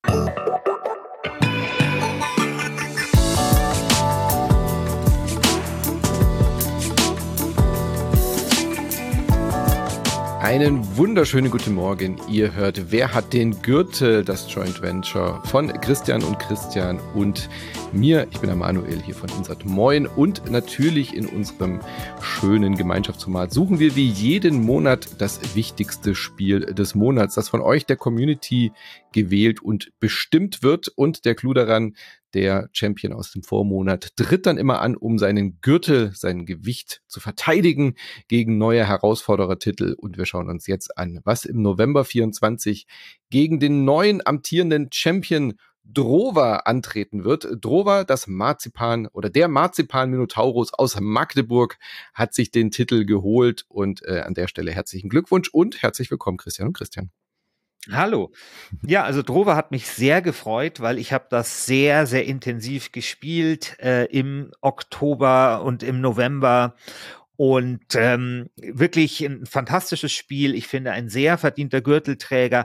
Einen wunderschönen guten Morgen. Ihr hört Wer hat den Gürtel? Das Joint Venture von Christian und mir. Ich bin der Manuel hier von Insert Moin und natürlich in unserem schönen Gemeinschaftsformat suchen wir wie jeden Monat das wichtigste Spiel des Monats, das von euch, der Community, gewählt und bestimmt wird. Und der Clou daran, der Champion aus dem Vormonat tritt dann immer an, um seinen Gürtel, sein Gewicht zu verteidigen gegen neue Herausforderertitel. Und wir schauen uns jetzt an, was im November 24 gegen den neuen amtierenden Champion Drova antreten wird. Drova, das Marzipan oder der Marzipan-Minotaurus aus Magdeburg, hat sich den Titel geholt. Und an der Stelle herzlichen Glückwunsch und herzlich willkommen, Christian und Christian. Hallo. Ja, also Drova hat mich sehr gefreut, weil ich habe das sehr, sehr intensiv gespielt im Oktober und im November und wirklich ein fantastisches Spiel. Ich finde, ein sehr verdienter Gürtelträger,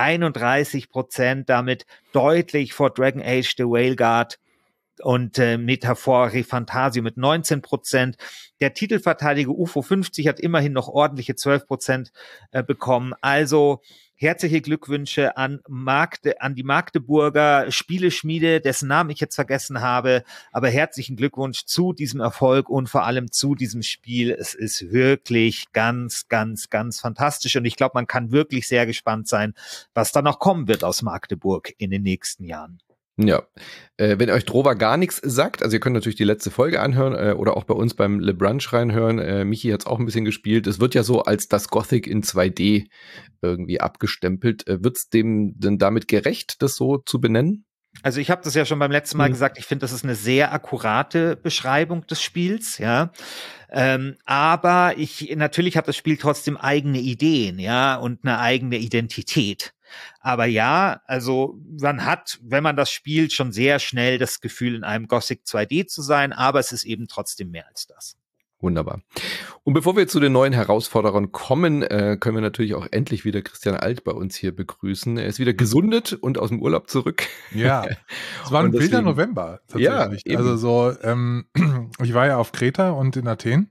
31%, damit deutlich vor Dragon Age The Whale Guard und Metaphor Refantasio mit 19%. Der Titelverteidiger UFO 50 hat immerhin noch ordentliche 12% bekommen. Also herzliche Glückwünsche an die Magdeburger Spieleschmiede, dessen Namen ich jetzt vergessen habe. Aber herzlichen Glückwunsch zu diesem Erfolg und vor allem zu diesem Spiel. Es ist wirklich ganz, ganz, ganz fantastisch. Und ich glaube, man kann wirklich sehr gespannt sein, was da noch kommen wird aus Magdeburg in den nächsten Jahren. Ja, wenn euch Drova gar nichts sagt, also ihr könnt natürlich die letzte Folge anhören oder auch bei uns beim Le Brunch reinhören. Michi hat es auch ein bisschen gespielt. Es wird ja so als das Gothic in 2D irgendwie abgestempelt. Wird's dem denn damit gerecht, das so zu benennen? Also ich habe das ja schon beim letzten Mal gesagt, ich finde, das ist eine sehr akkurate Beschreibung des Spiels, ja. Aber natürlich hat das Spiel trotzdem eigene Ideen, ja, und eine eigene Identität. Aber ja, also man hat, wenn man das spielt, schon sehr schnell das Gefühl, in einem Gothic 2D zu sein, aber es ist eben trotzdem mehr als das. Wunderbar. Und bevor wir zu den neuen Herausforderern kommen, können wir natürlich auch endlich wieder Christian Alt bei uns hier begrüßen. Er ist wieder gesundet und aus dem Urlaub zurück. Ja, es war ein wilder November tatsächlich. Ja, also so, ich war ja auf Kreta und in Athen,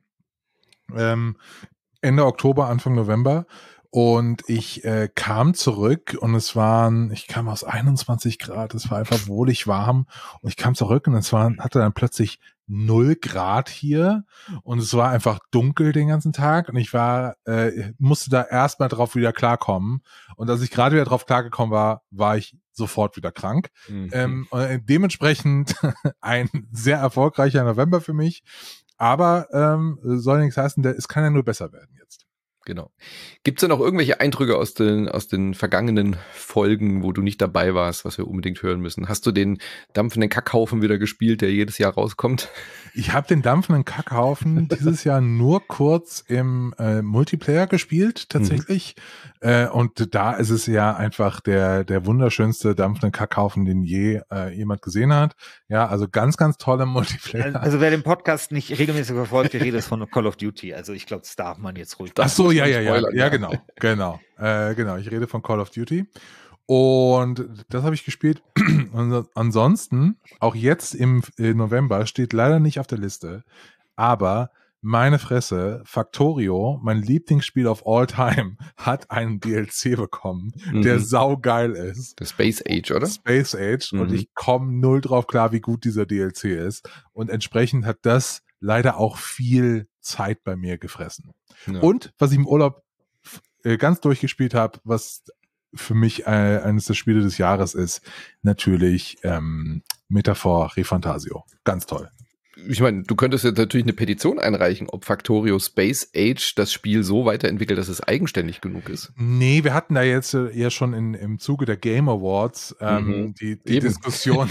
Ende Oktober, Anfang November. Und ich kam zurück und ich kam aus 21 Grad, es war einfach wohlig warm und ich kam zurück und hatte dann plötzlich 0 Grad hier und es war einfach dunkel den ganzen Tag und ich musste da erstmal drauf wieder klarkommen und als ich gerade wieder drauf klargekommen war ich sofort wieder krank. Und dementsprechend ein sehr erfolgreicher November für mich, aber soll nichts heißen, es kann ja nur besser werden jetzt. Genau. Gibt es denn noch irgendwelche Eindrücke aus den vergangenen Folgen, wo du nicht dabei warst, was wir unbedingt hören müssen? Hast du den dampfenden Kackhaufen wieder gespielt, der jedes Jahr rauskommt? Ich habe den dampfenden Kackhaufen dieses Jahr nur kurz im Multiplayer gespielt, tatsächlich. Und da ist es ja einfach der wunderschönste dampfende Kackhaufen, den jemand gesehen hat. Ja, also ganz, ganz tolle Multiplayer. Also wer den Podcast nicht regelmäßig verfolgt, der redet von Call of Duty. Also ich glaube, das darf man jetzt ruhig. Ach so, ja, genau. Ich rede von Call of Duty. Und das habe ich gespielt. Und ansonsten, auch jetzt im November, steht leider nicht auf der Liste, aber meine Fresse, Factorio, mein Lieblingsspiel of all time, hat einen DLC bekommen, der saugeil ist. Der Space Age, oder? Space Age. Und ich komme null drauf klar, wie gut dieser DLC ist. Und entsprechend hat das leider auch viel Zeit bei mir gefressen. Ja. Und was ich im Urlaub ganz durchgespielt habe, was für mich eines der Spiele des Jahres ist, natürlich Metaphor Refantasio. Ganz toll. Ich meine, du könntest jetzt natürlich eine Petition einreichen, ob Factorio Space Age das Spiel so weiterentwickelt, dass es eigenständig genug ist. Nee, wir hatten da jetzt ja schon im Zuge der Game Awards die Diskussion,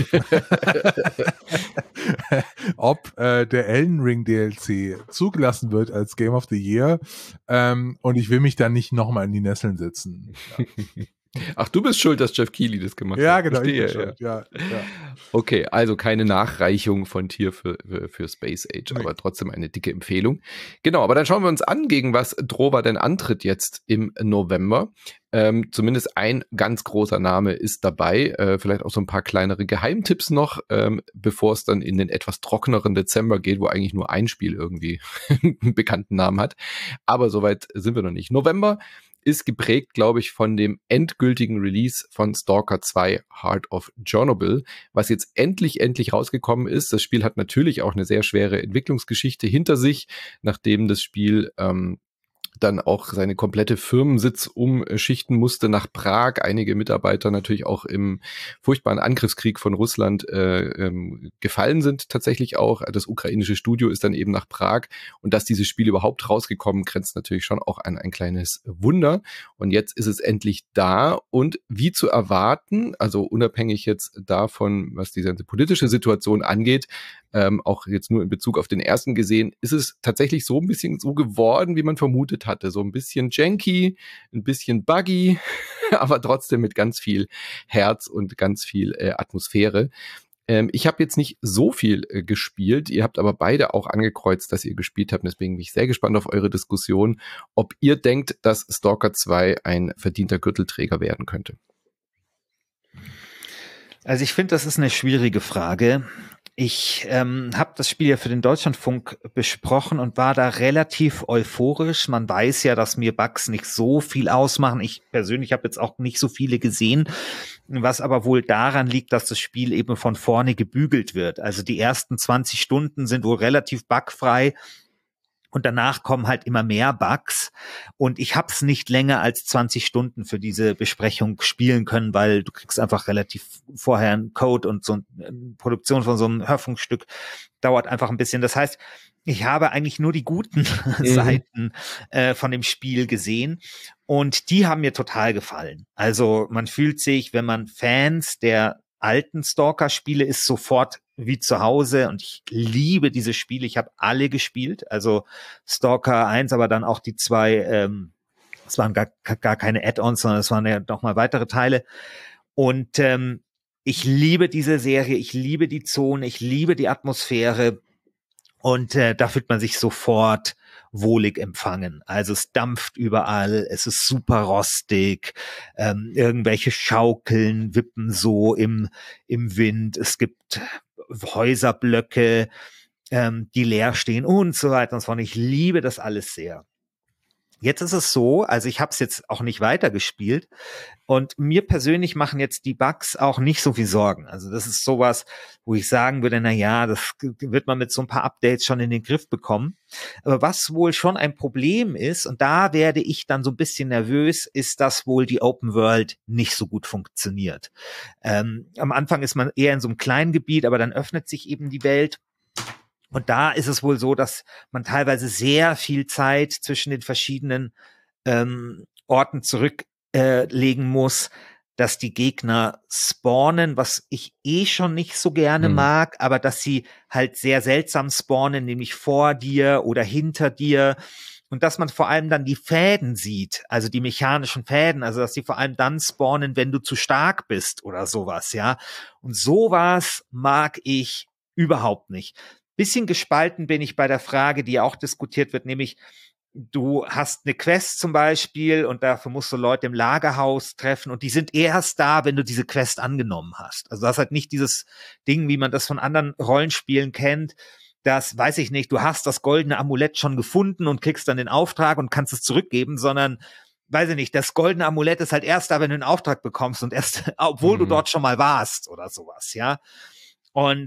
ob der Elden Ring DLC zugelassen wird als Game of the Year. Und ich will mich da nicht nochmal in die Nesseln setzen. Ja. Ach, du bist schuld, dass Jeff Keighley das gemacht hat. Ja, genau. Verstehe, Ich bin schuld. Ja. Okay, also keine Nachreichung von Tier für Space Age, Nee. aber trotzdem eine dicke Empfehlung. Genau, aber dann schauen wir uns an, gegen was Drover denn antritt jetzt im November. Zumindest ein ganz großer Name ist dabei, vielleicht auch so ein paar kleinere Geheimtipps noch, bevor es dann in den etwas trockeneren Dezember geht, wo eigentlich nur ein Spiel irgendwie einen bekannten Namen hat. Aber soweit sind wir noch nicht. November ist geprägt, glaube ich, von dem endgültigen Release von Stalker 2 Heart of Chernobyl, was jetzt endlich rausgekommen ist. Das Spiel hat natürlich auch eine sehr schwere Entwicklungsgeschichte hinter sich, nachdem das Spiel dann auch seine komplette Firmensitz umschichten musste nach Prag. Einige Mitarbeiter natürlich auch im furchtbaren Angriffskrieg von Russland gefallen sind tatsächlich auch. Das ukrainische Studio ist dann eben nach Prag. Und dass dieses Spiel überhaupt rausgekommen, grenzt natürlich schon auch an ein kleines Wunder. Und jetzt ist es endlich da. Und wie zu erwarten, also unabhängig jetzt davon, was die ganze politische Situation angeht, auch jetzt nur in Bezug auf den ersten gesehen, ist es tatsächlich so ein bisschen so geworden, wie man vermutet hatte. So ein bisschen janky, ein bisschen buggy, aber trotzdem mit ganz viel Herz und ganz viel Atmosphäre. Ich habe jetzt nicht so viel gespielt, ihr habt aber beide auch angekreuzt, dass ihr gespielt habt. Deswegen bin ich sehr gespannt auf eure Diskussion, ob ihr denkt, dass Stalker 2 ein verdienter Gürtelträger werden könnte. Also ich finde, das ist eine schwierige Frage. Ich habe das Spiel ja für den Deutschlandfunk besprochen und war da relativ euphorisch. Man weiß ja, dass mir Bugs nicht so viel ausmachen. Ich persönlich habe jetzt auch nicht so viele gesehen, was aber wohl daran liegt, dass das Spiel eben von vorne gebügelt wird. Also die ersten 20 Stunden sind wohl relativ bugfrei. Und danach kommen halt immer mehr Bugs. Und ich habe es nicht länger als 20 Stunden für diese Besprechung spielen können, weil du kriegst einfach relativ vorher einen Code und so eine Produktion von so einem Hörfunkstück dauert einfach ein bisschen. Das heißt, ich habe eigentlich nur die guten Seiten von dem Spiel gesehen. Und die haben mir total gefallen. Also man fühlt sich, wenn man Fans der alten Stalker-Spiele ist, sofort wie zu Hause und ich liebe diese Spiele. Ich habe alle gespielt, also Stalker 1, aber dann auch die 2, es waren gar keine Add-ons, sondern es waren ja noch mal weitere Teile. Und ich liebe diese Serie, ich liebe die Zone, ich liebe die Atmosphäre und da fühlt man sich sofort wohlig empfangen. Also es dampft überall, es ist super rostig, irgendwelche Schaukeln wippen so im Wind, es gibt Häuserblöcke, die leer stehen und so weiter und so fort. Ich liebe das alles sehr. Jetzt ist es so, also ich habe es jetzt auch nicht weitergespielt und mir persönlich machen jetzt die Bugs auch nicht so viel Sorgen. Also das ist sowas, wo ich sagen würde, na ja, das wird man mit so ein paar Updates schon in den Griff bekommen. Aber was wohl schon ein Problem ist, und da werde ich dann so ein bisschen nervös, ist, dass wohl die Open World nicht so gut funktioniert. Am Anfang ist man eher in so einem kleinen Gebiet, aber dann öffnet sich eben die Welt. Und da ist es wohl so, dass man teilweise sehr viel Zeit zwischen den verschiedenen Orten zurücklegen muss, dass die Gegner spawnen, was ich schon nicht so gerne mag, aber dass sie halt sehr seltsam spawnen, nämlich vor dir oder hinter dir. Und dass man vor allem dann die Fäden sieht, also die mechanischen Fäden, also dass sie vor allem dann spawnen, wenn du zu stark bist oder sowas, ja. Und sowas mag ich überhaupt nicht. Bisschen gespalten bin ich bei der Frage, die auch diskutiert wird, nämlich du hast eine Quest zum Beispiel und dafür musst du Leute im Lagerhaus treffen und die sind erst da, wenn du diese Quest angenommen hast. Also das ist halt nicht dieses Ding, wie man das von anderen Rollenspielen kennt, das, weiß ich nicht, du hast das goldene Amulett schon gefunden und kriegst dann den Auftrag und kannst es zurückgeben, sondern, weiß ich nicht, das goldene Amulett ist halt erst da, wenn du einen Auftrag bekommst und erst, obwohl du dort schon mal warst oder sowas, ja. Und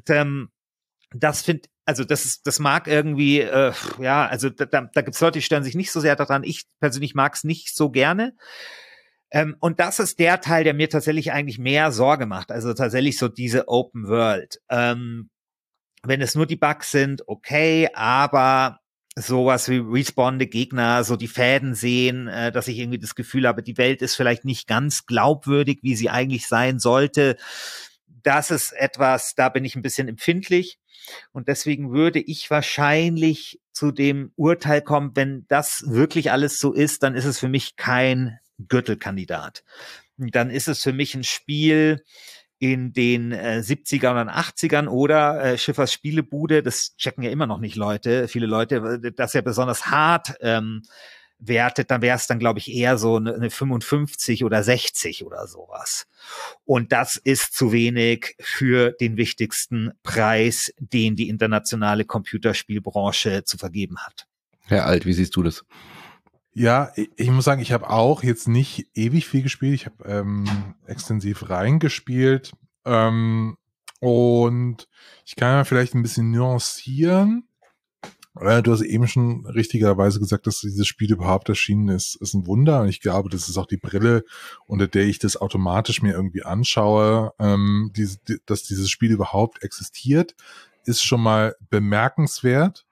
das mag irgendwie, also da gibt's Leute, die stören sich nicht so sehr daran. Ich persönlich mag's nicht so gerne. Und das ist der Teil, der mir tatsächlich eigentlich mehr Sorge macht. Also tatsächlich so diese Open World. Wenn es nur die Bugs sind, okay, aber sowas wie respawnende Gegner, so die Fäden sehen, dass ich irgendwie das Gefühl habe, die Welt ist vielleicht nicht ganz glaubwürdig, wie sie eigentlich sein sollte. Das ist etwas, da bin ich ein bisschen empfindlich. Und deswegen würde ich wahrscheinlich zu dem Urteil kommen, wenn das wirklich alles so ist, dann ist es für mich kein Gürtelkandidat. dann ist es für mich ein Spiel in den 70ern und 80ern oder Schiffers Spielebude, das checken ja immer noch nicht viele Leute, das ja besonders hart wertet, dann wäre es dann, glaube ich, eher so eine 55 oder 60 oder sowas. Und das ist zu wenig für den wichtigsten Preis, den die internationale Computerspielbranche zu vergeben hat. Herr Alt, wie siehst du das? Ja, ich muss sagen, ich habe auch jetzt nicht ewig viel gespielt. Ich habe extensiv reingespielt. Und ich kann ja vielleicht ein bisschen nuancieren. Du hast eben schon richtigerweise gesagt, dass dieses Spiel überhaupt erschienen ist ein Wunder. Und ich glaube, das ist auch die Brille, unter der ich das automatisch mir irgendwie anschaue. Dass dieses Spiel überhaupt existiert, ist schon mal bemerkenswert.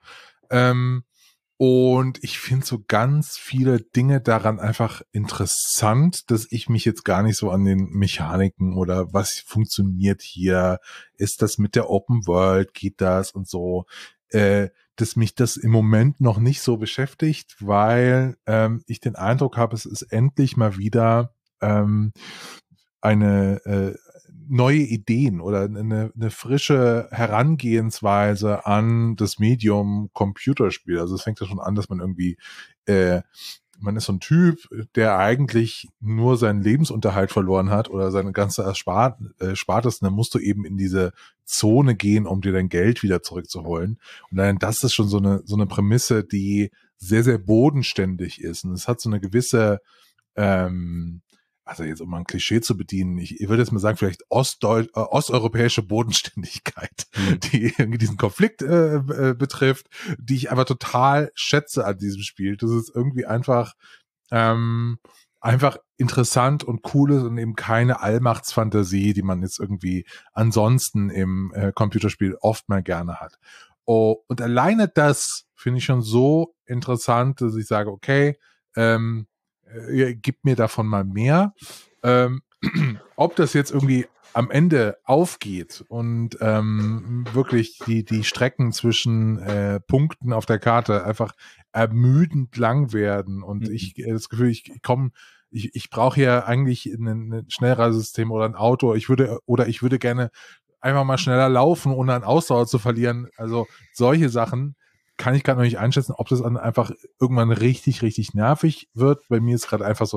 Und ich finde so ganz viele Dinge daran einfach interessant, dass ich mich jetzt gar nicht so an den Mechaniken oder was funktioniert hier, ist das mit der Open World, geht das und so, dass mich das im Moment noch nicht so beschäftigt, weil ich den Eindruck habe, es ist endlich mal wieder eine neue Ideen oder eine frische Herangehensweise an das Medium Computerspiel. Also es fängt ja schon an, dass man irgendwie, man ist so ein Typ, der eigentlich nur seinen Lebensunterhalt verloren hat oder seine ganze Erspartes, und dann musst du eben in diese Zone gehen, um dir dein Geld wieder zurückzuholen. Und dann, das ist schon so eine Prämisse, die sehr, sehr bodenständig ist. Und es hat so eine gewisse, also jetzt um mal ein Klischee zu bedienen, ich würde jetzt mal sagen, vielleicht osteuropäische Bodenständigkeit, die irgendwie diesen Konflikt betrifft, die ich einfach total schätze an diesem Spiel. Das ist irgendwie einfach interessant und cool ist und eben keine Allmachtsfantasie, die man jetzt irgendwie ansonsten im Computerspiel oft mal gerne hat. Oh, und alleine das finde ich schon so interessant, dass ich sage, okay, gib mir davon mal mehr. Ob das jetzt irgendwie am Ende aufgeht und wirklich die Strecken zwischen Punkten auf der Karte einfach ermüdend lang werden und ich das Gefühl, ich brauche ja eigentlich ein Schnellreisesystem oder ein Auto. Ich würde gerne einfach mal schneller laufen, ohne an Ausdauer zu verlieren. Also solche Sachen kann ich gerade noch nicht einschätzen, ob das dann einfach irgendwann richtig, richtig nervig wird. Bei mir ist gerade einfach so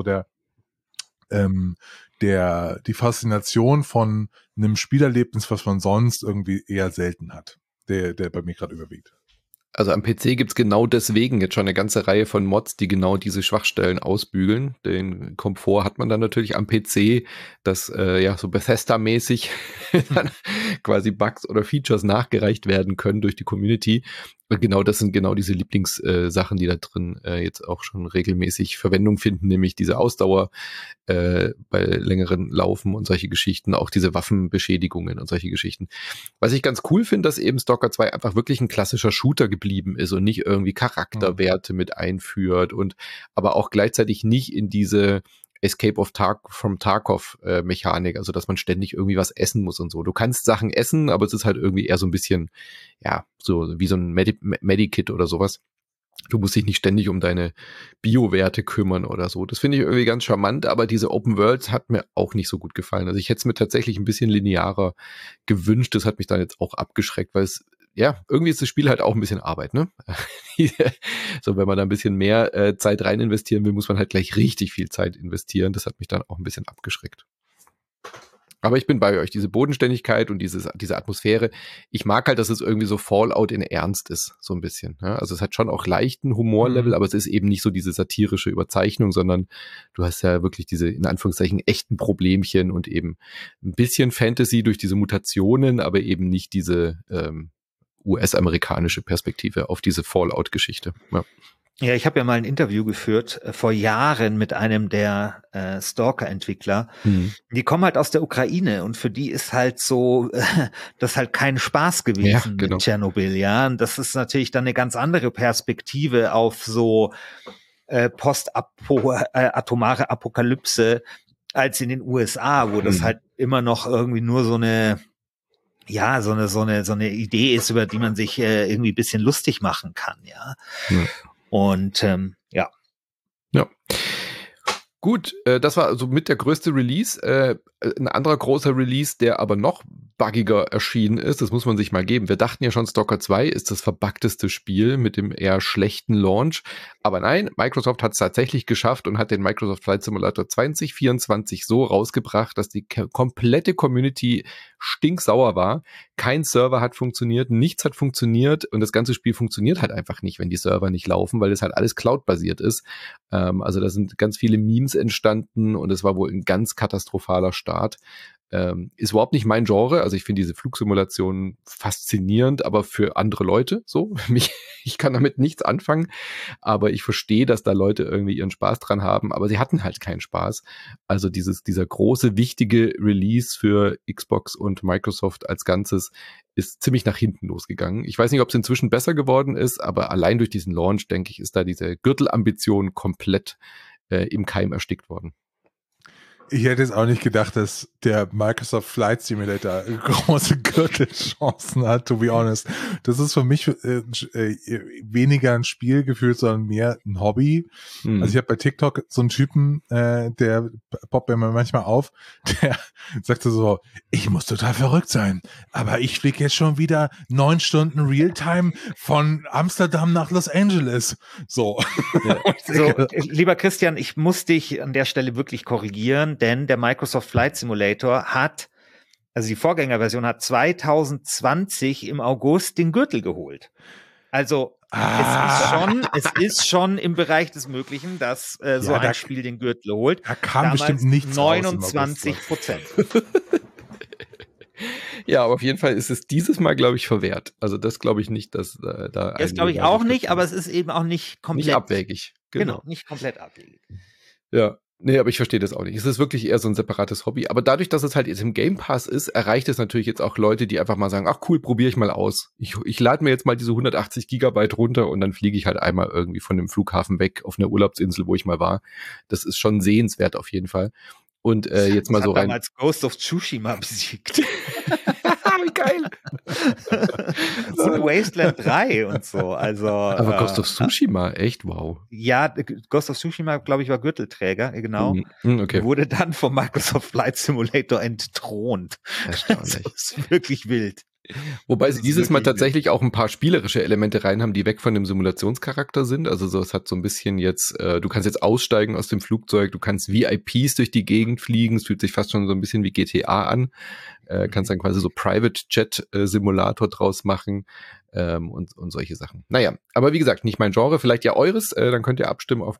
die Faszination von einem Spielerlebnis, was man sonst irgendwie eher selten hat, der bei mir gerade überwiegt. Also am PC gibt's genau deswegen jetzt schon eine ganze Reihe von Mods, die genau diese Schwachstellen ausbügeln. Den Komfort hat man dann natürlich am PC, dass so Bethesda-mäßig dann quasi Bugs oder Features nachgereicht werden können durch die Community. Und genau das sind genau diese Lieblingssachen, die da drin jetzt auch schon regelmäßig Verwendung finden, nämlich diese Ausdauer bei längeren Laufen und solche Geschichten, auch diese Waffenbeschädigungen und solche Geschichten. Was ich ganz cool finde, dass eben Stalker 2 einfach wirklich ein klassischer Shooter geblieben ist und nicht irgendwie Charakterwerte mit einführt und aber auch gleichzeitig nicht in diese Escape from Tarkov Mechanik, also dass man ständig irgendwie was essen muss und so. Du kannst Sachen essen, aber es ist halt irgendwie eher so ein bisschen, so wie so ein Medikit oder sowas. Du musst dich nicht ständig um deine Bio-Werte kümmern oder so. Das finde ich irgendwie ganz charmant, aber diese Open Worlds hat mir auch nicht so gut gefallen. Also ich hätte es mir tatsächlich ein bisschen linearer gewünscht. Das hat mich dann jetzt auch abgeschreckt, weil es, irgendwie ist das Spiel halt auch ein bisschen Arbeit, ne? So, wenn man da ein bisschen mehr Zeit rein investieren will, muss man halt gleich richtig viel Zeit investieren. Das hat mich dann auch ein bisschen abgeschreckt. Aber ich bin bei euch, diese Bodenständigkeit und diese Atmosphäre. Ich mag halt, dass es irgendwie so Fallout in Ernst ist, so ein bisschen. Ja? Also es hat schon auch leichten Humorlevel, aber es ist eben nicht so diese satirische Überzeichnung, sondern du hast ja wirklich diese, in Anführungszeichen, echten Problemchen und eben ein bisschen Fantasy durch diese Mutationen, aber eben nicht diese US-amerikanische Perspektive auf diese Fallout-Geschichte. Ja. Ja, ich habe ja mal ein Interview geführt vor Jahren mit einem der Stalker-Entwickler. Die kommen halt aus der Ukraine und für die ist halt so, das ist halt kein Spaß gewesen mit Tschernobyl, ja. Und das ist natürlich dann eine ganz andere Perspektive auf so postatomare Apokalypse als in den USA, wo das halt immer noch irgendwie nur so eine Idee ist, über die man sich irgendwie ein bisschen lustig machen kann, ja. Und Ja. Gut, das war also mit der größte Release. Ein anderer großer Release, der aber noch buggiger erschienen ist, das muss man sich mal geben. Wir dachten ja schon, Stalker 2 ist das verbuggteste Spiel mit dem eher schlechten Launch. Aber nein, Microsoft hat es tatsächlich geschafft und hat den Microsoft Flight Simulator 2024 so rausgebracht, dass die komplette Community stinksauer war. Kein Server hat funktioniert, nichts hat funktioniert und das ganze Spiel funktioniert halt einfach nicht, wenn die Server nicht laufen, weil es halt alles Cloud-basiert ist. Also da sind ganz viele Memes entstanden und es war wohl ein ganz katastrophaler Start. Ist überhaupt nicht mein Genre, also ich finde diese Flugsimulationen faszinierend, aber für andere Leute so. Ich kann damit nichts anfangen, aber ich verstehe, dass da Leute irgendwie ihren Spaß dran haben, aber sie hatten halt keinen Spaß. Also dieser große, wichtige Release für Xbox und Microsoft als Ganzes ist ziemlich nach hinten losgegangen. Ich weiß nicht, ob es inzwischen besser geworden ist, aber allein durch diesen Launch, denke ich, ist da diese Gürtelambition komplett im Keim erstickt worden. Ich hätte jetzt auch nicht gedacht, dass der Microsoft Flight Simulator große Gürtelchancen hat, to be honest. Das ist für mich weniger ein Spielgefühl, sondern mehr ein Hobby. Also ich habe bei TikTok so einen Typen, der poppt mir manchmal auf, der sagte so, ich muss total verrückt sein, aber ich fliege jetzt schon wieder 9 Stunden Realtime von Amsterdam nach Los Angeles. So. Ja. So, lieber Christian, ich muss dich an der Stelle wirklich korrigieren, denn der Microsoft Flight Simulator also die Vorgängerversion hat 2020 im August den Gürtel geholt. Also es ist schon im Bereich des Möglichen, dass so ein Spiel den Gürtel holt. Da kam bestimmt nichts 29%. Ja, aber auf jeden Fall ist es dieses Mal, glaube ich, verwehrt. Also das glaube ich nicht, dass da das glaube ich auch nicht, aber es ist eben auch nicht komplett nicht abwegig. Genau, nicht komplett abwegig. Ja. Nee, aber ich verstehe das auch nicht. Es ist wirklich eher so ein separates Hobby. Aber dadurch, dass es halt jetzt im Game Pass ist, erreicht es natürlich jetzt auch Leute, die einfach mal sagen, ach cool, probiere ich mal aus. Ich lade mir jetzt mal diese 180 Gigabyte runter und dann fliege ich halt einmal irgendwie von dem Flughafen weg auf eine Urlaubsinsel, wo ich mal war. Das ist schon sehenswert auf jeden Fall. Und jetzt mal so rein. Damals Ghost of Tsushima besiegt. Wie geil. Und Wasteland 3 und so. Also, aber Ghost of Tsushima, echt, wow. Ja, Ghost of Tsushima, glaube ich, war Gürtelträger, genau. Okay. Wurde dann vom Microsoft Flight Simulator entthront. Erstaunlich. Das ist wirklich wild. Wobei sie dieses Mal tatsächlich auch ein paar spielerische Elemente rein haben, die weg von dem Simulationscharakter sind. Also so, es hat so ein bisschen jetzt, du kannst jetzt aussteigen aus dem Flugzeug, du kannst VIPs durch die Gegend fliegen, es fühlt sich fast schon so ein bisschen wie GTA an. Kannst dann quasi so Private Jet Simulator draus machen und solche Sachen. Naja, aber wie gesagt, nicht mein Genre, vielleicht ja eures, dann könnt ihr abstimmen auf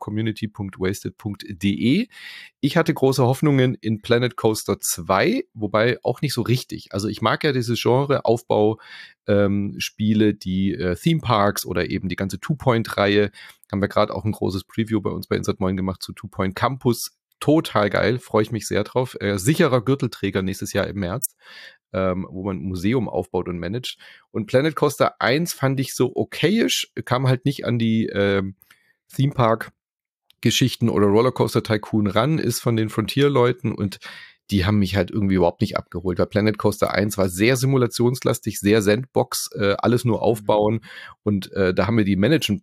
community.wasted.de. Ich hatte große Hoffnungen in Planet Coaster 2, wobei auch nicht so richtig. Also ich mag ja dieses Genre Aufbau Spiele, die Theme Parks oder eben die ganze Two-Point-Reihe. Haben wir gerade auch ein großes Preview bei uns bei Insert Moin gemacht zu Two Point Campus. Total geil, freue ich mich sehr drauf. Sicherer Gürtelträger nächstes Jahr im März, wo man ein Museum aufbaut und managt. Und Planet Coaster 1 fand ich so okayisch, kam halt nicht an die Theme Park Geschichten oder Rollercoaster Tycoon ran, ist von den Frontier-Leuten und die haben mich halt irgendwie überhaupt nicht abgeholt, weil Planet Coaster 1 war sehr simulationslastig, sehr Sandbox, alles nur aufbauen und da haben mir die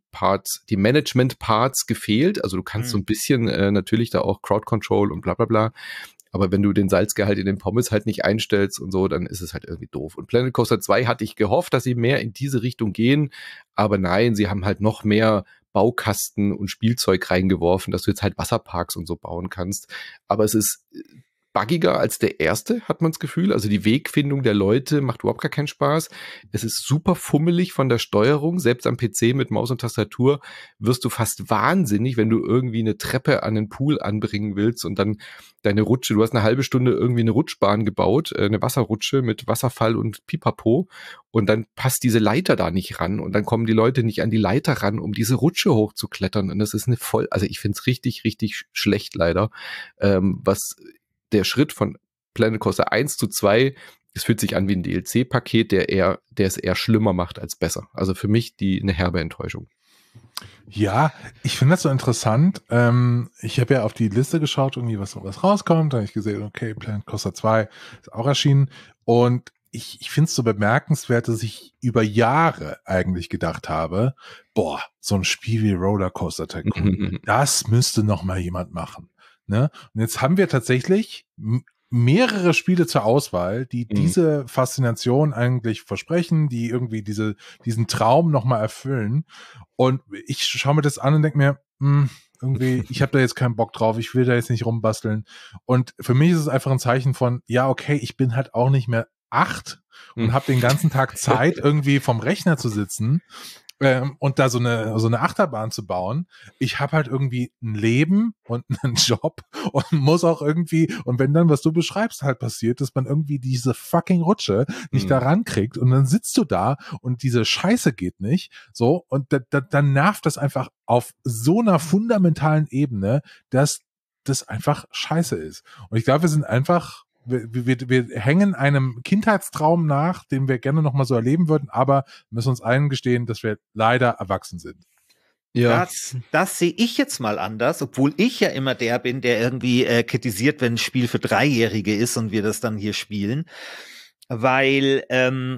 Management-Parts gefehlt, also du kannst so ein bisschen natürlich da auch Crowd Control und bla bla bla, aber wenn du den Salzgehalt in den Pommes halt nicht einstellst und so, dann ist es halt irgendwie doof. Und Planet Coaster 2 hatte ich gehofft, dass sie mehr in diese Richtung gehen, aber nein, sie haben halt noch mehr Baukasten und Spielzeug reingeworfen, dass du jetzt halt Wasserparks und so bauen kannst, aber es ist buggiger als der erste, hat man das Gefühl. Also die Wegfindung der Leute macht überhaupt gar keinen Spaß. Es ist super fummelig von der Steuerung. Selbst am PC mit Maus und Tastatur wirst du fast wahnsinnig, wenn du irgendwie eine Treppe an den Pool anbringen willst und dann deine Rutsche, du hast eine halbe Stunde irgendwie eine Rutschbahn gebaut, eine Wasserrutsche mit Wasserfall und Pipapo und dann passt diese Leiter da nicht ran und dann kommen die Leute nicht an die Leiter ran, um diese Rutsche hochzuklettern und das ist also ich finde es richtig, richtig schlecht leider, was der Schritt von Planet Coaster 1 zu 2, es fühlt sich an wie ein DLC-Paket, der es eher schlimmer macht als besser. Also für mich eine herbe Enttäuschung. Ja, ich finde das so interessant. Ich habe ja auf die Liste geschaut, irgendwie was rauskommt. Da habe ich gesehen, okay, Planet Coaster 2 ist auch erschienen. Und ich finde es so bemerkenswert, dass ich über Jahre eigentlich gedacht habe, boah, so ein Spiel wie Rollercoaster Tycoon, das müsste noch mal jemand machen. Ne? Und jetzt haben wir tatsächlich mehrere Spiele zur Auswahl, die diese Faszination eigentlich versprechen, die irgendwie diesen Traum nochmal erfüllen. Und ich schaue mir das an und denke mir, irgendwie, ich habe da jetzt keinen Bock drauf, ich will da jetzt nicht rumbasteln. Und für mich ist es einfach ein Zeichen von, ja, okay, ich bin halt auch nicht mehr 8 und habe den ganzen Tag Zeit, irgendwie vom Rechner zu sitzen und da so eine Achterbahn zu bauen. Ich habe halt irgendwie ein Leben und einen Job und muss auch irgendwie, und wenn dann, was du beschreibst, halt passiert, dass man irgendwie diese fucking Rutsche nicht da rankriegt und dann sitzt du da und diese Scheiße geht nicht, so, und dann nervt das einfach auf so einer fundamentalen Ebene, dass das einfach scheiße ist. Und ich glaube, wir sind einfach wir hängen einem Kindheitstraum nach, den wir gerne nochmal so erleben würden, aber müssen uns eingestehen, dass wir leider erwachsen sind. Ja. Das sehe ich jetzt mal anders, obwohl ich ja immer der bin, der irgendwie kritisiert, wenn ein Spiel für Dreijährige ist und wir das dann hier spielen. Weil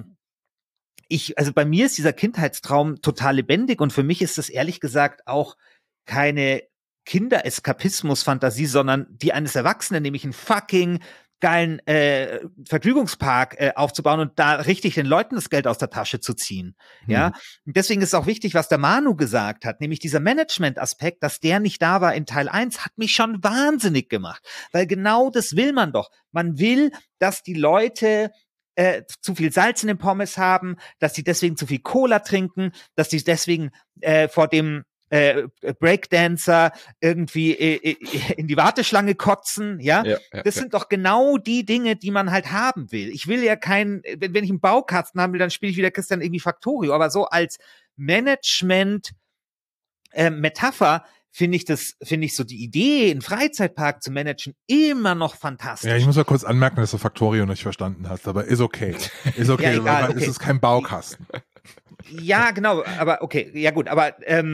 also bei mir ist dieser Kindheitstraum total lebendig und für mich ist das ehrlich gesagt auch keine Kindereskapismus-Fantasie, sondern die eines Erwachsenen, nämlich ein fucking geilen Vergnügungspark aufzubauen und da richtig den Leuten das Geld aus der Tasche zu ziehen. Ja, und deswegen ist es auch wichtig, was der Manu gesagt hat, nämlich dieser Management-Aspekt, dass der nicht da war in Teil 1, hat mich schon wahnsinnig gemacht, weil genau das will man doch. Man will, dass die Leute zu viel Salz in den Pommes haben, dass sie deswegen zu viel Cola trinken, dass sie deswegen vor dem Breakdancer irgendwie in die Warteschlange kotzen, ja? Das sind doch genau die Dinge, die man halt haben will. Ich will ja wenn ich einen Baukasten haben will, dann spiele ich wieder Christian irgendwie Factorio, aber so als Management Metapher finde ich so die Idee, einen Freizeitpark zu managen, immer noch fantastisch. Ja, ich muss mal kurz anmerken, dass du Factorio nicht verstanden hast, aber ist okay. Ist okay, ja, egal, okay. Es ist kein Baukasten. Ja, genau, aber okay, ja gut, aber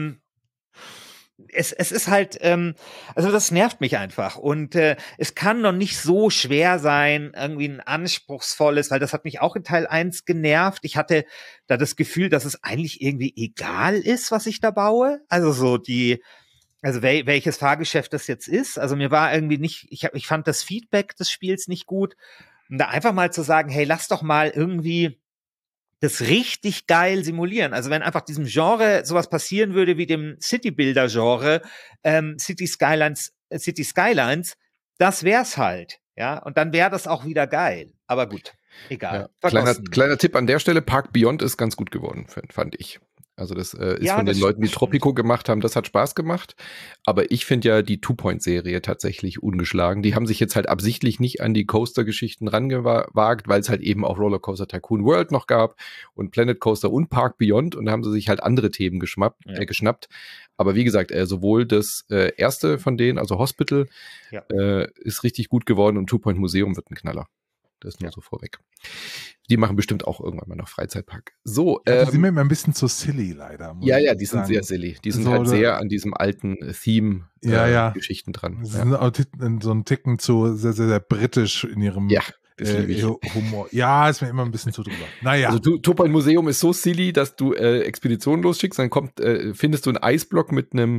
es ist halt, also das nervt mich einfach und es kann noch nicht so schwer sein, irgendwie ein anspruchsvolles, weil das hat mich auch in Teil 1 genervt. Ich hatte da das Gefühl, dass es eigentlich irgendwie egal ist, was ich da baue. Also so welches Fahrgeschäft das jetzt ist. Also mir war irgendwie nicht, ich fand das Feedback des Spiels nicht gut. Und da einfach mal zu sagen, hey, lass doch mal irgendwie das richtig geil simulieren. Also wenn einfach diesem Genre sowas passieren würde wie dem City-Builder-Genre, City Skylines, das wär's halt. Ja, und dann wäre das auch wieder geil. Aber gut, egal. Ja, kleiner Tipp an der Stelle, Park Beyond ist ganz gut geworden, fand ich. Also das ist von den Leuten, die Tropico gemacht haben, das hat Spaß gemacht. Aber ich finde ja die Two-Point-Serie tatsächlich ungeschlagen. Die haben sich jetzt halt absichtlich nicht an die Coaster-Geschichten rangewagt, weil es halt eben auch Rollercoaster Tycoon World noch gab und Planet Coaster und Park Beyond. Und da haben sie sich halt andere Themen geschnappt. Aber wie gesagt, sowohl das erste von denen, also Hospital, ist richtig gut geworden und Two-Point Museum wird ein Knaller. Das nur so vorweg. Die machen bestimmt auch irgendwann mal noch Freizeitpark. So, die sind mir immer ein bisschen zu silly, leider. Ja, die sind sehr silly. Die sind so, halt sehr an diesem alten Theme-Geschichten dran. Sie sind auch so ein Ticken zu sehr, sehr, sehr britisch in ihrem Humor. Ja, ist mir immer ein bisschen zu drüber. Naja. Also Two-Point Museum ist so silly, dass du Expeditionen losschickst, dann findest du einen Eisblock mit einem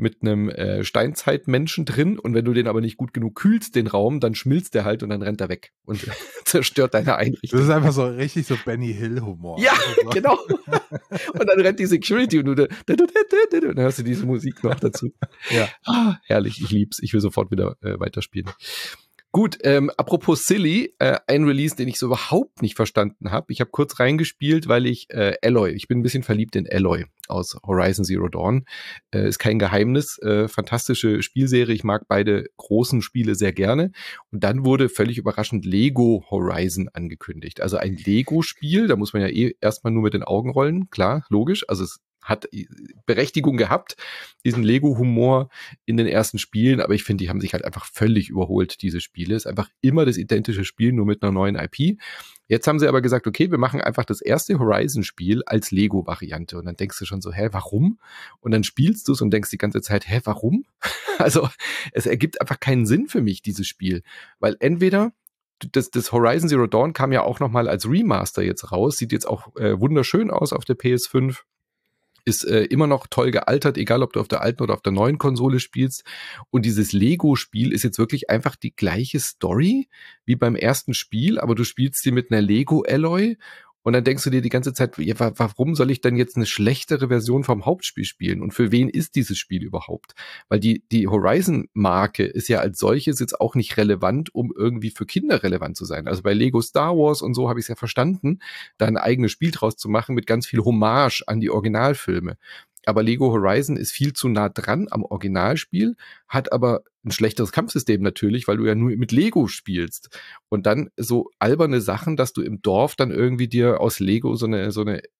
Steinzeitmenschen drin und wenn du den aber nicht gut genug kühlst, den Raum, dann schmilzt der halt und dann rennt er weg und zerstört deine Einrichtung. Das ist einfach so richtig so Benny Hill Humor. Ja, also. Genau. Und dann rennt die Security und dann hörst du diese Musik noch dazu. Ja. Herrlich, ich lieb's. Ich will sofort wieder weiterspielen. Gut, apropos Silly, ein Release, den ich so überhaupt nicht verstanden habe. Ich habe kurz reingespielt, weil ich ich bin ein bisschen verliebt in Alloy aus Horizon Zero Dawn. Ist kein Geheimnis, fantastische Spielserie. Ich mag beide großen Spiele sehr gerne. Und dann wurde völlig überraschend Lego Horizon angekündigt. Also ein Lego-Spiel, da muss man ja erstmal nur mit den Augen rollen. Klar, logisch. Also es hat Berechtigung gehabt, diesen Lego-Humor in den ersten Spielen, aber ich finde, die haben sich halt einfach völlig überholt, diese Spiele. Ist einfach immer das identische Spiel, nur mit einer neuen IP. Jetzt haben sie aber gesagt, okay, wir machen einfach das erste Horizon-Spiel als Lego-Variante und dann denkst du schon so, warum? Und dann spielst du es und denkst die ganze Zeit, warum? Also es ergibt einfach keinen Sinn für mich, dieses Spiel, weil entweder das Horizon Zero Dawn kam ja auch nochmal als Remaster jetzt raus, sieht jetzt auch wunderschön aus auf der PS5. ist immer noch toll gealtert, egal ob du auf der alten oder auf der neuen Konsole spielst. Und dieses Lego-Spiel ist jetzt wirklich einfach die gleiche Story wie beim ersten Spiel, aber du spielst sie mit einer Lego-Alloy. Und dann denkst du dir die ganze Zeit, ja, warum soll ich denn jetzt eine schlechtere Version vom Hauptspiel spielen? Und für wen ist dieses Spiel überhaupt? Weil die Horizon-Marke ist ja als solches jetzt auch nicht relevant, um irgendwie für Kinder relevant zu sein. Also bei Lego Star Wars und so habe ich es ja verstanden, da ein eigenes Spiel draus zu machen mit ganz viel Hommage an die Originalfilme. Aber Lego Horizon ist viel zu nah dran am Originalspiel, hat aber ein schlechteres Kampfsystem natürlich, weil du ja nur mit Lego spielst. Und dann so alberne Sachen, dass du im Dorf dann irgendwie dir aus Lego so eine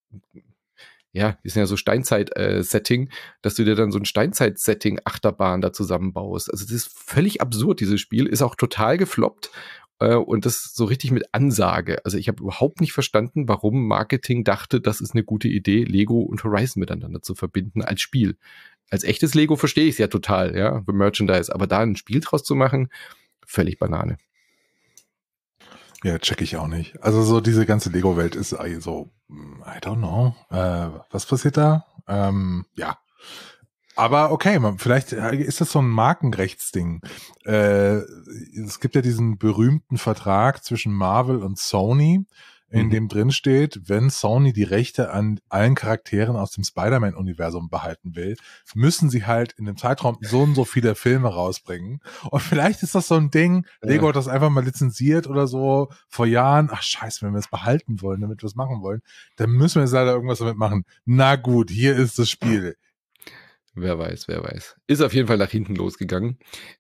ja, die sind ja so Steinzeit-Setting, dass du dir dann so ein Steinzeit-Setting-Achterbahn da zusammenbaust. Also das ist völlig absurd, dieses Spiel. Ist auch total gefloppt. Und das so richtig mit Ansage. Also ich habe überhaupt nicht verstanden, warum Marketing dachte, das ist eine gute Idee, Lego und Horizon miteinander zu verbinden als Spiel. Als echtes Lego verstehe ich es ja total, ja, für Merchandise. Aber da ein Spiel draus zu machen, völlig Banane. Ja, check ich auch nicht. Also so diese ganze Lego-Welt ist so, I don't know. Was passiert da? Ja. Aber okay, vielleicht ist das so ein Markenrechtsding. Es gibt ja diesen berühmten Vertrag zwischen Marvel und Sony, in dem drin steht, wenn Sony die Rechte an allen Charakteren aus dem Spider-Man-Universum behalten will, müssen sie halt in dem Zeitraum so und so viele Filme rausbringen. Und vielleicht ist das so ein Ding, Lego hat das einfach mal lizenziert oder so vor Jahren. Ach scheiße, wenn wir es behalten wollen, damit wir es machen wollen, dann müssen wir jetzt leider irgendwas damit machen. Na gut, hier ist das Spiel. Wer weiß. Ist auf jeden Fall nach hinten losgegangen.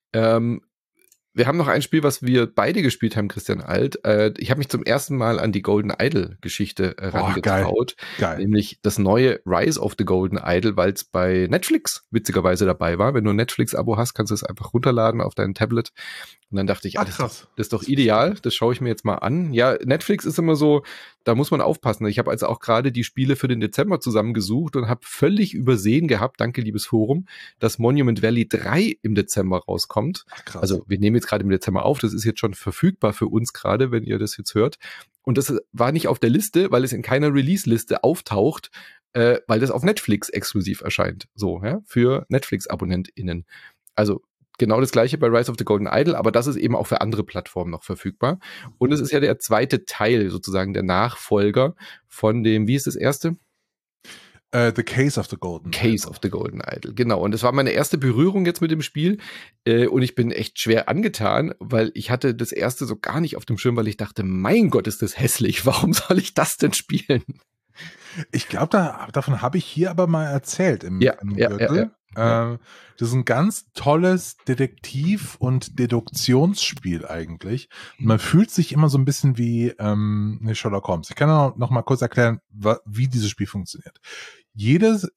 Wir haben noch ein Spiel, was wir beide gespielt haben, Christian Alt. Ich habe mich zum ersten Mal an die Golden Idol-Geschichte rangetraut. Geil. Nämlich das neue Rise of the Golden Idol, weil es bei Netflix witzigerweise dabei war. Wenn du ein Netflix-Abo hast, kannst du es einfach runterladen auf dein Tablet. Und dann dachte ich, das ist doch ideal, das schaue ich mir jetzt mal an. Ja, Netflix ist immer so, da muss man aufpassen. Ich habe also auch gerade die Spiele für den Dezember zusammengesucht und habe völlig übersehen gehabt, danke liebes Forum, dass Monument Valley 3 im Dezember rauskommt. Krass. Also wir nehmen jetzt gerade im Dezember auf, das ist jetzt schon verfügbar für uns gerade, wenn ihr das jetzt hört. Und das war nicht auf der Liste, weil es in keiner Release-Liste auftaucht, weil das auf Netflix exklusiv erscheint. So, ja, für Netflix-AbonnentInnen. Also genau das gleiche bei Rise of the Golden Idol, aber das ist eben auch für andere Plattformen noch verfügbar. Und es ist ja der zweite Teil, sozusagen der Nachfolger von dem, wie ist das erste? The Case of the Golden Idol. Case of the Golden Idol, genau. Und es war meine erste Berührung jetzt mit dem Spiel. Und ich bin echt schwer angetan, weil ich hatte das erste so gar nicht auf dem Schirm, weil ich dachte, mein Gott, ist das hässlich. Warum soll ich das denn spielen? Ich glaube, davon habe ich hier aber mal erzählt im Gürtel. Das ist ein ganz tolles Detektiv- und Deduktionsspiel eigentlich. Und man fühlt sich immer so ein bisschen wie Sherlock Holmes. Ich kann noch mal kurz erklären, wie dieses Spiel funktioniert. Jedes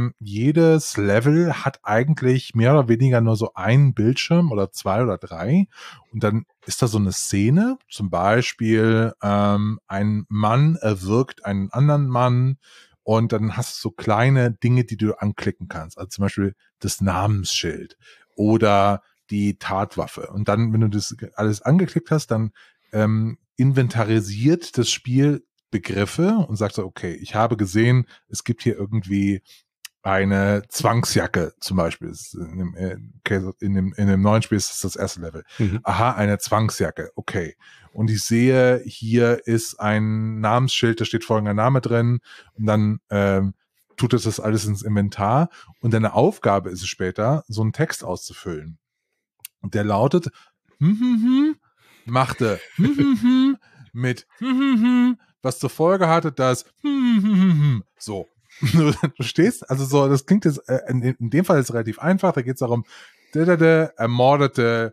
Level hat eigentlich mehr oder weniger nur so einen Bildschirm oder 2 oder 3 und dann ist da so eine Szene, zum Beispiel ein Mann erwürgt einen anderen Mann und dann hast du so kleine Dinge, die du anklicken kannst, also zum Beispiel das Namensschild oder die Tatwaffe und dann, wenn du das alles angeklickt hast, dann inventarisiert das Spiel Begriffe und sagt so, okay, ich habe gesehen, es gibt hier irgendwie eine Zwangsjacke zum Beispiel. In dem neuen Spiel ist das erste Level. Aha, eine Zwangsjacke, okay. Und ich sehe, hier ist ein Namensschild, da steht folgender Name drin und dann tut es das alles ins Inventar und deine Aufgabe ist es später, so einen Text auszufüllen. Und der lautet, machte mit was zur Folge hatte, dass so. Du stehst, also so, das klingt jetzt, in dem Fall ist es relativ einfach, da geht es darum, ermordete,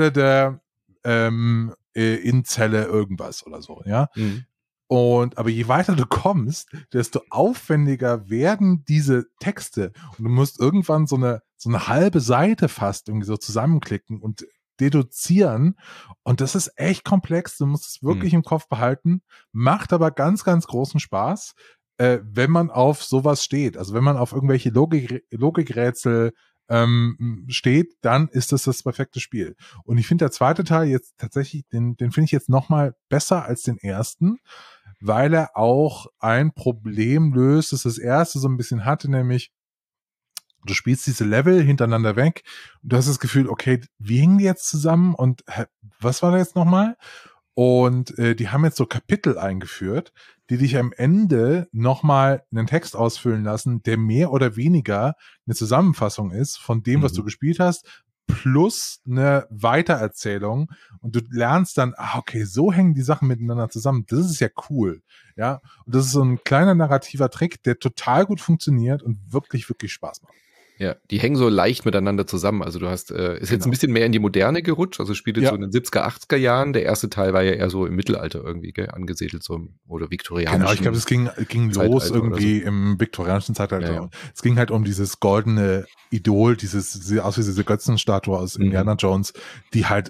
in Zelle irgendwas oder so, ja. Und, aber je weiter du kommst, desto aufwendiger werden diese Texte und du musst irgendwann so eine halbe Seite fast irgendwie so zusammenklicken und deduzieren und das ist echt komplex, du musst es wirklich im Kopf behalten, macht aber ganz, ganz großen Spaß, wenn man auf sowas steht, also wenn man auf irgendwelche Logikrätsel steht, dann ist das perfekte Spiel. Und ich finde der zweite Teil jetzt tatsächlich, den finde ich jetzt nochmal besser als den ersten, weil er auch ein Problem löst, das erste so ein bisschen hatte, nämlich du spielst diese Level hintereinander weg und du hast das Gefühl, okay, wie hängen die jetzt zusammen und was war da jetzt nochmal? Und die haben jetzt so Kapitel eingeführt, die dich am Ende nochmal einen Text ausfüllen lassen, der mehr oder weniger eine Zusammenfassung ist von dem, was du gespielt hast, plus eine Weitererzählung. Und du lernst dann, okay, so hängen die Sachen miteinander zusammen. Das ist ja cool. Ja, und das ist so ein kleiner narrativer Trick, der total gut funktioniert und wirklich, wirklich Spaß macht. Ja, die hängen so leicht miteinander zusammen. Also du hast, ist jetzt ein bisschen mehr in die Moderne gerutscht, also spielt jetzt so in den 70er, 80er Jahren. Der erste Teil war ja eher so im Mittelalter irgendwie, angesiedelt, so oder viktorianischen. Genau, ich glaube, es ging los irgendwie so im viktorianischen Zeitalter. Ja. Es ging halt um dieses goldene Idol, diese Götzenstatue aus Indiana Jones, die halt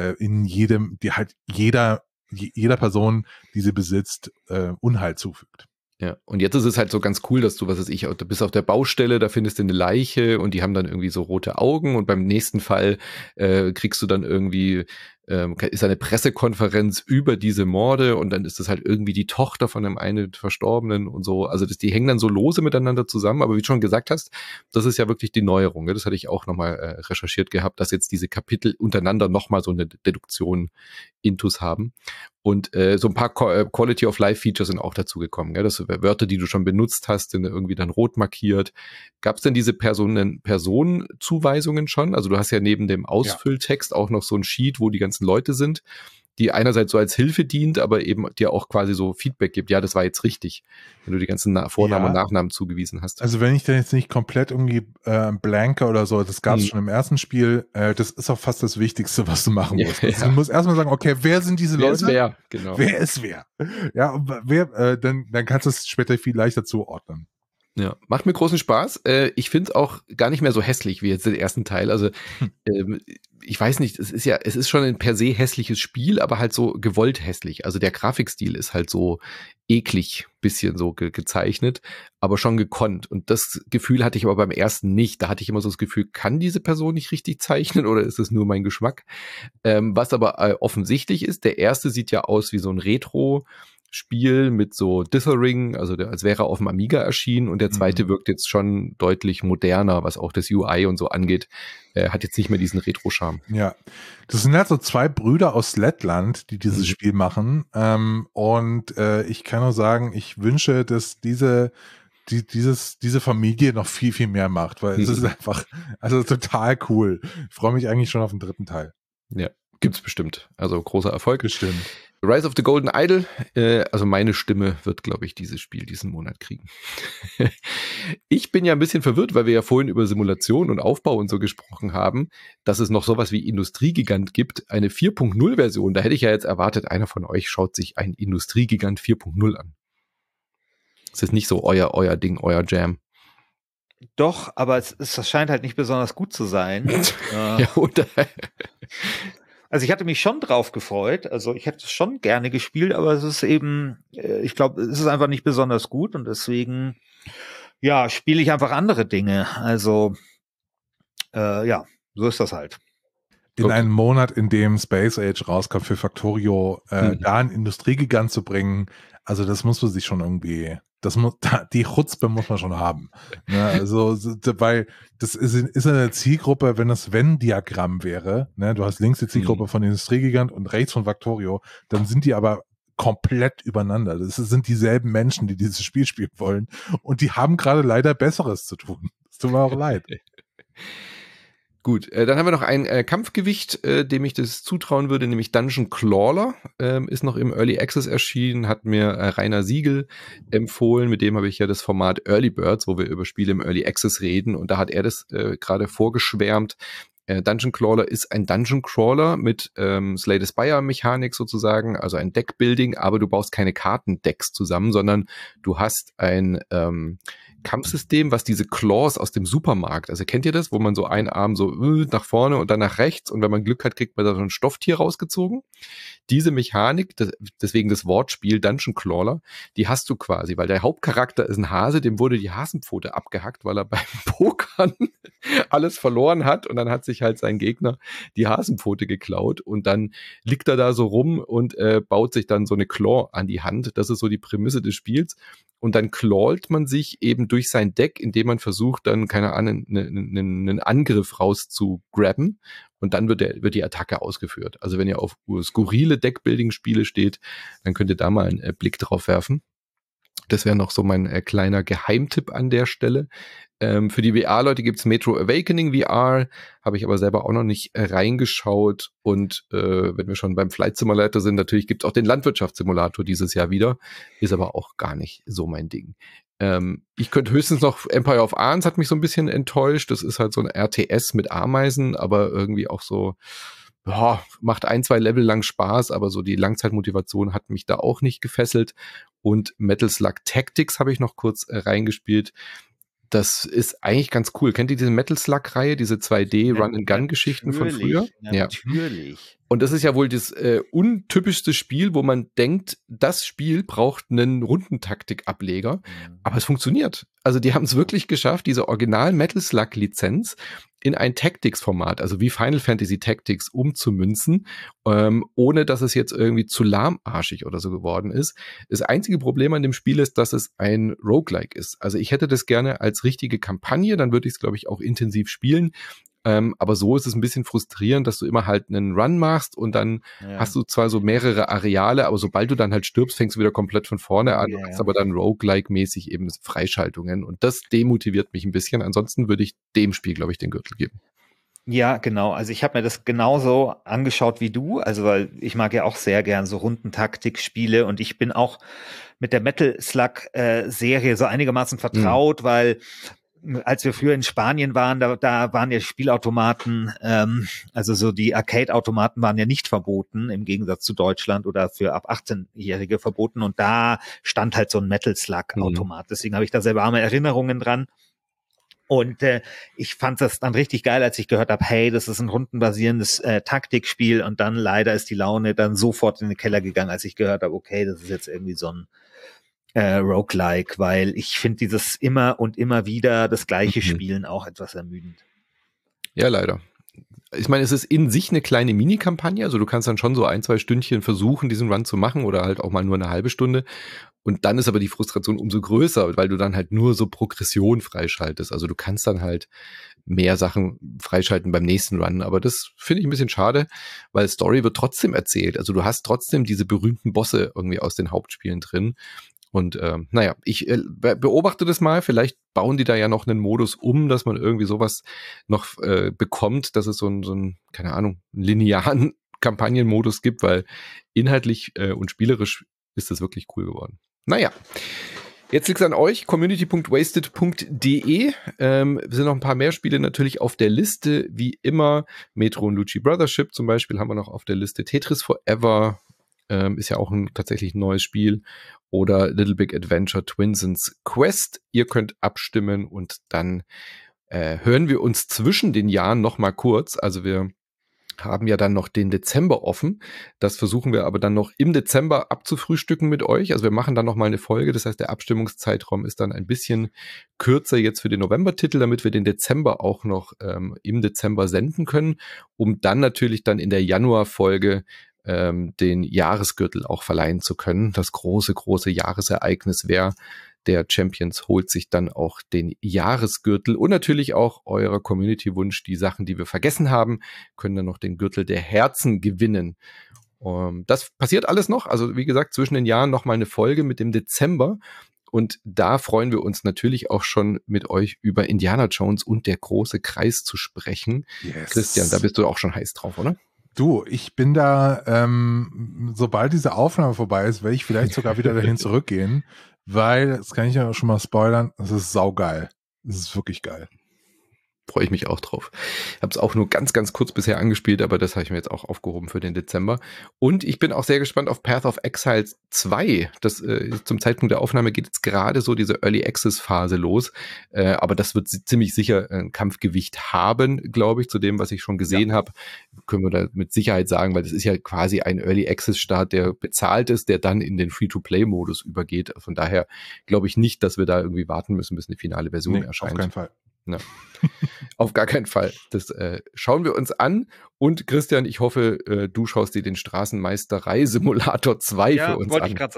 jeder Person, die sie besitzt, Unheil zufügt. Ja, und jetzt ist es halt so ganz cool, dass du, du bist auf der Baustelle, da findest du eine Leiche und die haben dann irgendwie so rote Augen und beim nächsten Fall kriegst du dann irgendwie, ist eine Pressekonferenz über diese Morde und dann ist das halt irgendwie die Tochter von einem einen Verstorbenen und so. Also die hängen dann so lose miteinander zusammen, aber wie du schon gesagt hast, das ist ja wirklich die Neuerung. Das hatte ich auch nochmal recherchiert gehabt, dass jetzt diese Kapitel untereinander nochmal so eine Deduktion intus haben. Und so ein paar Quality-of-Life-Features sind auch dazu gekommen. Das Wörter, die du schon benutzt hast, sind irgendwie dann rot markiert. Gab es denn diese Personenzuweisungen schon? Also du hast ja neben dem Ausfülltext auch noch so ein Sheet, wo die ganzen Leute sind, die einerseits so als Hilfe dient, aber eben dir auch quasi so Feedback gibt. Ja, das war jetzt richtig, wenn du die ganzen Vornamen und Nachnamen zugewiesen hast. Also wenn ich da jetzt nicht komplett irgendwie blanke oder so, das gab es schon im ersten Spiel, das ist auch fast das Wichtigste, was du machen musst. Also du musst erstmal sagen, okay, wer sind diese Leute? Wer ist wer? Genau. Wer ist wer? Ja, und dann kannst du es später viel leichter zuordnen. Ja, macht mir großen Spaß. Ich finde es auch gar nicht mehr so hässlich wie jetzt den ersten Teil. Also ich weiß nicht, es ist schon ein per se hässliches Spiel, aber halt so gewollt hässlich. Also der Grafikstil ist halt so eklig, bisschen so gezeichnet, aber schon gekonnt. Und das Gefühl hatte ich aber beim ersten nicht. Da hatte ich immer so das Gefühl, kann diese Person nicht richtig zeichnen oder ist es nur mein Geschmack? Was aber offensichtlich ist, der erste sieht ja aus wie so ein Retro-Spiel mit so Dithering, also als wäre er auf dem Amiga erschienen und der zweite wirkt jetzt schon deutlich moderner, was auch das UI und so angeht. Hat jetzt nicht mehr diesen Retro-Charme. Ja, das sind halt so zwei Brüder aus Lettland, die dieses Spiel machen und ich kann nur sagen, ich wünsche, dass diese Familie noch viel, viel mehr macht, weil es ist einfach, also total cool. Ich freue mich eigentlich schon auf den dritten Teil. Ja, gibt's bestimmt. Also großer Erfolg. Bestimmt. Rise of the Golden Idol, also meine Stimme wird, glaube ich, dieses Spiel diesen Monat kriegen. Ich bin ja ein bisschen verwirrt, weil wir ja vorhin über Simulation und Aufbau und so gesprochen haben, dass es noch sowas wie Industriegigant gibt, eine 4.0-Version. Da hätte ich ja jetzt erwartet, einer von euch schaut sich ein Industriegigant 4.0 an. Das ist nicht so euer Ding, euer Jam. Doch, aber es scheint halt nicht besonders gut zu sein. Ja, oder? Also ich hatte mich schon drauf gefreut, also ich hätte es schon gerne gespielt, aber es ist eben, ich glaube, es ist einfach nicht besonders gut und deswegen, ja, spiele ich einfach andere Dinge. Also, ja, so ist das halt. In einem Monat, in dem Space Age rauskommt für Factorio, da einen Industriegigant zu bringen, also das muss man sich schon irgendwie, die Chutzpe muss man schon haben. Ne? Also, weil das ist eine Zielgruppe, wenn das Venn-Diagramm wäre, ne? Du hast links die Zielgruppe von Industriegigant und rechts von Factorio, dann sind die aber komplett übereinander. Das sind dieselben Menschen, die dieses Spiel spielen wollen und die haben gerade leider Besseres zu tun. Das tut mir auch leid. Gut, dann haben wir noch ein Kampfgewicht, dem ich das zutrauen würde, nämlich Dungeon Crawler, ist noch im Early Access erschienen, hat mir Rainer Siegel empfohlen, mit dem habe ich ja das Format Early Birds, wo wir über Spiele im Early Access reden und da hat er das gerade vorgeschwärmt. Dungeon Crawler ist ein Dungeon Crawler mit Slay the Spire Mechanik sozusagen, also ein Deckbuilding, aber du baust keine Kartendecks zusammen, sondern du hast ein Kampfsystem, was diese Claws aus dem Supermarkt, also kennt ihr das, wo man so einen Arm so nach vorne und dann nach rechts und wenn man Glück hat, kriegt man da so ein Stofftier rausgezogen. Diese Mechanik, deswegen das Wortspiel Dungeon Crawler, die hast du quasi, weil der Hauptcharakter ist ein Hase, dem wurde die Hasenpfote abgehackt, weil er beim Pokern alles verloren hat und dann hat sich halt sein Gegner die Hasenpfote geklaut und dann liegt er da so rum und baut sich dann so eine Claw an die Hand. Das ist so die Prämisse des Spiels. Und dann clawt man sich eben durch sein Deck, indem man versucht, dann, keine Ahnung, einen Angriff rauszugrabben. Und dann wird die Attacke ausgeführt. Also wenn ihr auf skurrile Deckbuilding-Spiele steht, dann könnt ihr da mal einen Blick drauf werfen. Das wäre noch so mein kleiner Geheimtipp an der Stelle. Für die VR-Leute gibt's Metro Awakening VR, habe ich aber selber auch noch nicht reingeschaut. Und wenn wir schon beim Flight Simulator sind, natürlich gibt's auch den Landwirtschaftssimulator dieses Jahr wieder. Ist aber auch gar nicht so mein Ding. Ich könnte höchstens noch Empire of Arms hat mich so ein bisschen enttäuscht. Das ist halt so ein RTS mit Ameisen, aber irgendwie auch so, ja, macht 1-2 Level lang Spaß, aber so die Langzeitmotivation hat mich da auch nicht gefesselt. Und Metal Slug Tactics habe ich noch kurz reingespielt. Das ist eigentlich ganz cool. Kennt ihr diese Metal Slug-Reihe, diese 2D-Run-and-Gun-Geschichten von früher? Ja, natürlich. Und das ist ja wohl das untypischste Spiel, wo man denkt, das Spiel braucht einen Rundentaktik-Ableger. Aber es funktioniert. Also die haben es wirklich geschafft, diese original Metal Slug-Lizenz in ein Tactics-Format, also wie Final Fantasy Tactics, umzumünzen, ohne dass es jetzt irgendwie zu lahmarschig oder so geworden ist. Das einzige Problem an dem Spiel ist, dass es ein Roguelike ist. Also ich hätte das gerne als richtige Kampagne, dann würde ich es, glaube ich, auch intensiv spielen. Aber so ist es ein bisschen frustrierend, dass du immer halt einen Run machst und dann hast du zwar so mehrere Areale, aber sobald du dann halt stirbst, fängst du wieder komplett von vorne an, hast aber dann Roguelike-mäßig eben Freischaltungen und das demotiviert mich ein bisschen. Ansonsten würde ich dem Spiel, glaube ich, den Gürtel geben. Ja, genau. Also ich habe mir das genauso angeschaut wie du, also weil ich mag ja auch sehr gern so Rundentaktikspiele und ich bin auch mit der Metal Slug Serie so einigermaßen vertraut, weil als wir früher in Spanien waren, da waren ja Spielautomaten, also so die Arcade-Automaten waren ja nicht verboten, im Gegensatz zu Deutschland oder für ab 18-Jährige verboten. Und da stand halt so ein Metal Slug-Automat. Deswegen habe ich da sehr warme Erinnerungen dran. Und ich fand das dann richtig geil, als ich gehört habe, hey, das ist ein rundenbasierendes Taktikspiel. Und dann leider ist die Laune dann sofort in den Keller gegangen, als ich gehört habe, okay, das ist jetzt irgendwie so ein Roguelike, weil ich finde dieses immer und immer wieder das gleiche Spielen auch etwas ermüdend. Ja, leider. Ich meine, es ist in sich eine kleine Mini-Kampagne, also du kannst dann schon so 1-2 Stündchen versuchen, diesen Run zu machen oder halt auch mal nur eine halbe Stunde. Und dann ist aber die Frustration umso größer, weil du dann halt nur so Progression freischaltest. Also du kannst dann halt mehr Sachen freischalten beim nächsten Run. Aber das finde ich ein bisschen schade, weil Story wird trotzdem erzählt. Also du hast trotzdem diese berühmten Bosse irgendwie aus den Hauptspielen drin. Und naja, ich beobachte das mal, vielleicht bauen die da ja noch einen Modus um, dass man irgendwie sowas noch bekommt, dass es so ein, keine Ahnung, einen linearen Kampagnenmodus gibt, weil inhaltlich und spielerisch ist das wirklich cool geworden. Naja, jetzt liegt es an euch, community.wasted.de. Sind noch ein paar mehr Spiele natürlich auf der Liste, wie immer. Metro und Luigi Brothership zum Beispiel haben wir noch auf der Liste. Tetris Forever ist ja auch tatsächlich ein neues Spiel. Oder Little Big Adventure Twinsons Quest. Ihr könnt abstimmen und dann hören wir uns zwischen den Jahren noch mal kurz. Also wir haben ja dann noch den Dezember offen. Das versuchen wir aber dann noch im Dezember abzufrühstücken mit euch. Also wir machen dann noch mal eine Folge. Das heißt, der Abstimmungszeitraum ist dann ein bisschen kürzer jetzt für den November-Titel, damit wir den Dezember auch noch im Dezember senden können, um dann natürlich dann in der Januar-Folge den Jahresgürtel auch verleihen zu können. Das große Jahresereignis wäre, der Champions holt sich dann auch den Jahresgürtel und natürlich auch eurer Community-Wunsch, die Sachen, die wir vergessen haben, können dann noch den Gürtel der Herzen gewinnen. Das passiert alles noch, also wie gesagt, zwischen den Jahren noch mal eine Folge mit dem Dezember und da freuen wir uns natürlich auch schon mit euch über Indiana Jones und der große Kreis zu sprechen. Yes. Christian, da bist du auch schon heiß drauf, oder? Du, ich bin da, sobald diese Aufnahme vorbei ist, werde ich vielleicht sogar wieder dahin zurückgehen, weil, das kann ich ja schon mal spoilern, das ist saugeil. Das ist wirklich geil. freue ich mich auch drauf. Ich habe es auch nur ganz, ganz kurz bisher angespielt, aber das habe ich mir jetzt auch aufgehoben für den Dezember. Und ich bin auch sehr gespannt auf Path of Exile 2. Das zum Zeitpunkt der Aufnahme geht jetzt gerade so diese Early Access Phase los. Aber das wird ziemlich sicher ein Kampfgewicht haben, glaube ich, zu dem, was ich schon gesehen habe. Können wir da mit Sicherheit sagen, weil das ist ja quasi ein Early Access Start, der bezahlt ist, der dann in den Free-to-Play-Modus übergeht. Von daher glaube ich nicht, dass wir da irgendwie warten müssen, bis eine finale Version erscheint. Auf keinen Fall. Ja. Auf gar keinen Fall. Das schauen wir uns an. Und Christian, ich hoffe, du schaust dir den Straßenmeisterei-Simulator 2 für uns an. Wollte ich gerade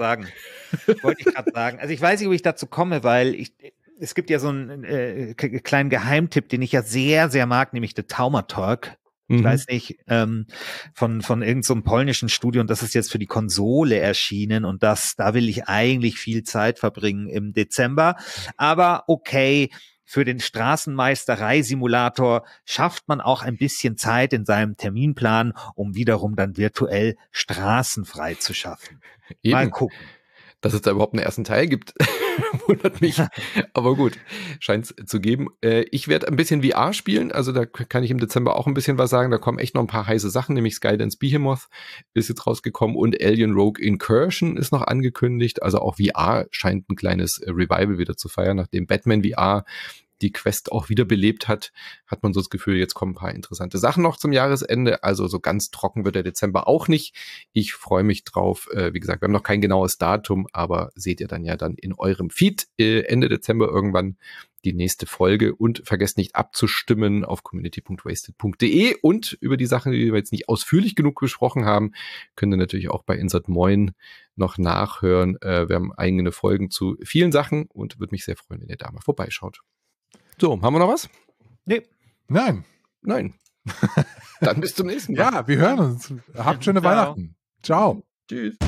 sagen. Also ich weiß nicht, ob ich dazu komme, weil es gibt ja so einen kleinen Geheimtipp, den ich ja sehr, sehr mag, nämlich The Taumaturg. Ich weiß nicht, von irgendeinem so polnischen Studio, und das ist jetzt für die Konsole erschienen, und da will ich eigentlich viel Zeit verbringen im Dezember. Aber okay, für den Straßenmeisterei-Simulator schafft man auch ein bisschen Zeit in seinem Terminplan, um wiederum dann virtuell straßenfrei zu schaffen. Eben. Mal gucken. Dass es da überhaupt einen ersten Teil gibt, wundert mich. Aber gut, scheint es zu geben. Ich werde ein bisschen VR spielen, also da kann ich im Dezember auch ein bisschen was sagen. Da kommen echt noch ein paar heiße Sachen, nämlich Skydance Behemoth ist jetzt rausgekommen und Alien Rogue Incursion ist noch angekündigt. Also auch VR scheint ein kleines Revival wieder zu feiern, nachdem Batman VR die Quest auch wiederbelebt hat man so das Gefühl, jetzt kommen ein paar interessante Sachen noch zum Jahresende. Also so ganz trocken wird der Dezember auch nicht. Ich freue mich drauf. Wie gesagt, wir haben noch kein genaues Datum, aber seht ihr dann ja dann in eurem Feed Ende Dezember irgendwann die nächste Folge. Und vergesst nicht abzustimmen auf community.wasted.de. Und über die Sachen, die wir jetzt nicht ausführlich genug besprochen haben, könnt ihr natürlich auch bei Insert Moin noch nachhören. Wir haben eigene Folgen zu vielen Sachen und würde mich sehr freuen, wenn ihr da mal vorbeischaut. So, haben wir noch was? Nee. Nein. Dann bis zum nächsten Mal. Ja, wir hören uns. Habt schöne Weihnachten. Ciao. Tschüss.